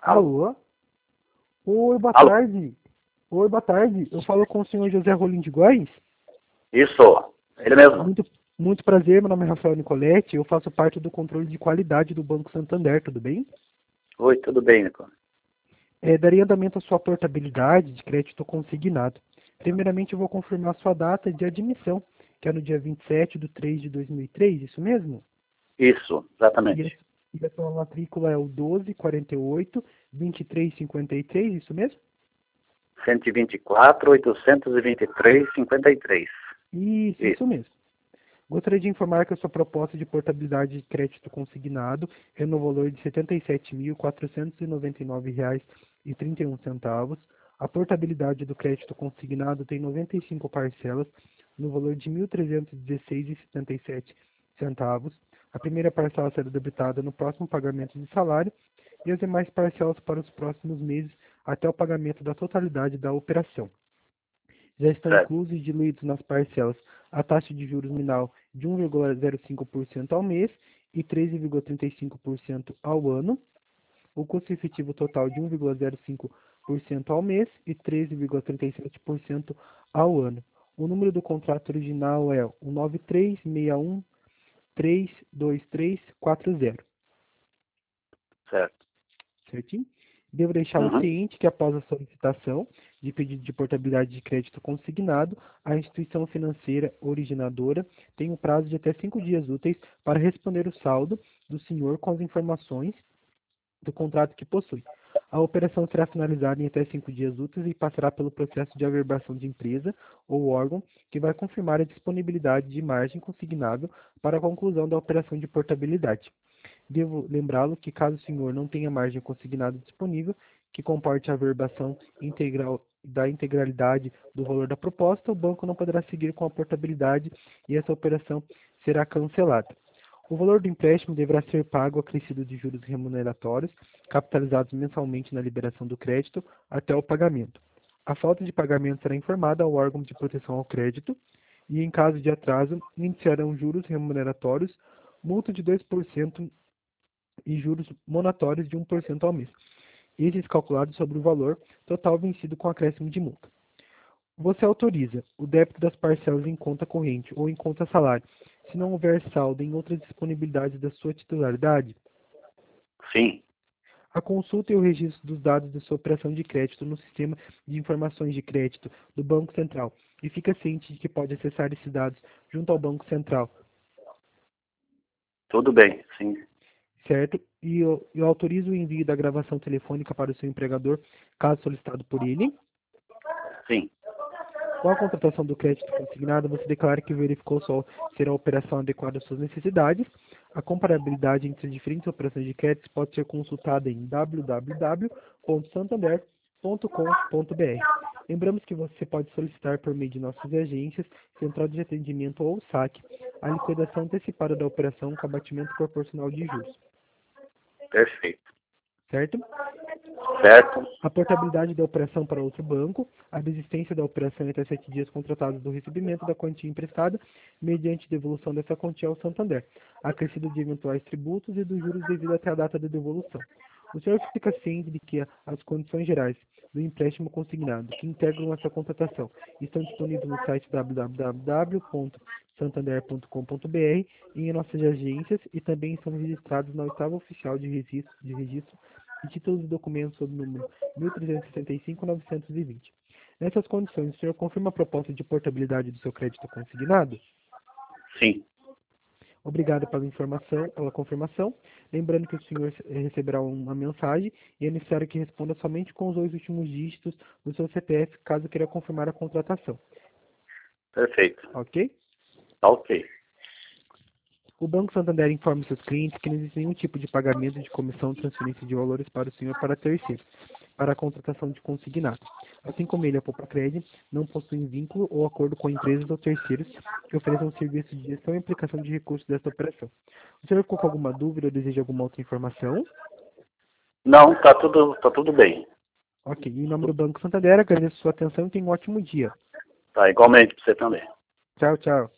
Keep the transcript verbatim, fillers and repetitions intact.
Alô? Oi, boa Alô? tarde. Oi, boa tarde. Eu falo com o senhor José Rolim de Góes. Isso, ele mesmo. Muito, muito prazer, meu nome é Rafael Nicoletti. Eu faço parte do controle de qualidade do Banco Santander, tudo bem? Oi, tudo bem, Nico? É, daria andamento à sua portabilidade de crédito consignado. Primeiramente, eu vou confirmar a sua data de admissão, que é no dia vinte e sete de três de dois mil e três, isso mesmo? Isso, E a, exatamente. e a sua matrícula é o doze quarenta e oito vinte e três cinquenta e três, isso mesmo? cento e vinte e quatro, oitocentos e vinte e três, cinquenta e três. Isso, Isso. isso mesmo. Gostaria de informar que a sua proposta de portabilidade de crédito consignado é no valor de setenta e sete mil quatrocentos e noventa e nove reais e trinta e um centavos. A portabilidade do crédito consignado tem noventa e cinco parcelas no valor de mil trezentos e dezesseis reais e setenta e sete centavos. A primeira parcela será debitada no próximo pagamento de salário e as demais parcelas para os próximos meses até o pagamento da totalidade da operação. Já estão Certo, inclusos e diluídos nas parcelas a taxa de juros nominal de um vírgula zero cinco por cento ao mês e treze vírgula trinta e cinco por cento ao ano, o custo efetivo total de um vírgula zero cinco por cento ao mês e treze vírgula trinta e sete por cento ao ano. O número do contrato original é o nove três seis um três dois três quatro zero. certo. Certinho? Devo deixá-lo Uhum. ciente que após a solicitação de pedido de portabilidade de crédito consignado, a instituição financeira originadora tem um prazo de até cinco dias úteis para responder o saldo do senhor com as informações do contrato que possui. A operação será finalizada em até cinco dias úteis e passará pelo processo de averbação de empresa ou órgão que vai confirmar a disponibilidade de margem consignável para a conclusão da operação de portabilidade. Devo lembrá-lo que caso o senhor não tenha margem consignada disponível, que comporte a averbação integral da integralidade do valor da proposta, o banco não poderá seguir com a portabilidade e essa operação será cancelada. O valor do empréstimo deverá ser pago acrescido de juros remuneratórios, capitalizados mensalmente na liberação do crédito, até o pagamento. A falta de pagamento será informada ao órgão de proteção ao crédito e, em caso de atraso, iniciarão juros remuneratórios, multa de dois por cento e juros monatórios de um por cento ao mês, esses calculados sobre o valor total vencido com acréscimo de multa. Você autoriza o débito das parcelas em conta corrente ou em conta salário, se não houver saldo em outras disponibilidades da sua titularidade? Sim, A consulta e o registro dos dados da sua operação de crédito no sistema de informações de crédito do Banco Central e fica ciente de que pode acessar esses dados junto ao Banco Central, tudo bem, sim, certo? E eu, eu autorizo o envio da gravação telefônica para o seu empregador, caso solicitado por ele. sim. Com a contratação do crédito consignado, você declara que verificou só ser a operação adequada às suas necessidades. A comparabilidade entre as diferentes operações de crédito pode ser consultada em w w w ponto santander ponto com ponto b r. Lembramos que você pode solicitar por meio de nossas agências, central de atendimento ou saque, a liquidação antecipada da operação com abatimento proporcional de juros, Perfeito. certo? Certo, A portabilidade da operação para outro banco, a desistência da operação em até sete dias contratados do recebimento da quantia emprestada, mediante devolução dessa quantia ao Santander, acrescido de eventuais tributos e dos juros devido até a data da devolução. O senhor fica ciente de que as condições gerais do empréstimo consignado que integram essa contratação estão disponíveis no site w w w ponto santander ponto com ponto b r e em nossas agências e também são registrados na oitava oficial de registro, de registro e títulos e documentos sob o número mil trezentos e sessenta e cinco novecentos e vinte. Nessas condições, o senhor confirma a proposta de portabilidade do seu crédito consignado? sim. Obrigado pela informação, pela confirmação. Lembrando que o senhor eh, receberá uma mensagem e é necessário que responda somente com os dois últimos dígitos do seu C P F, caso queira confirmar a contratação. Perfeito. Ok? Tá ok. O Banco Santander informa seus clientes que não existe nenhum tipo de pagamento de comissão ou transferência de valores para o senhor para terceiros, para a contratação de consignado. Assim como ele, a Poupa-Cred, não possui vínculo ou acordo com empresas ou terceiros que ofereçam serviço de gestão e aplicação de recursos desta operação. O senhor ficou com alguma dúvida ou deseja alguma outra informação? Não, tá tudo, tá tudo bem. Ok. Em nome do Banco Santander, agradeço sua atenção e tenha um ótimo dia. Tá igualmente pra você também. Tchau, tchau.